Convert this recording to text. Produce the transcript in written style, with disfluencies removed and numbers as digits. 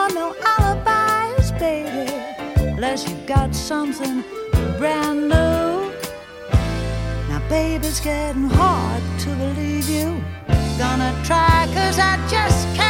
want no alibis, baby, unless you've got something brand new. Now, baby, it's getting hard to believe you. Gonna try, 'cause I just can't.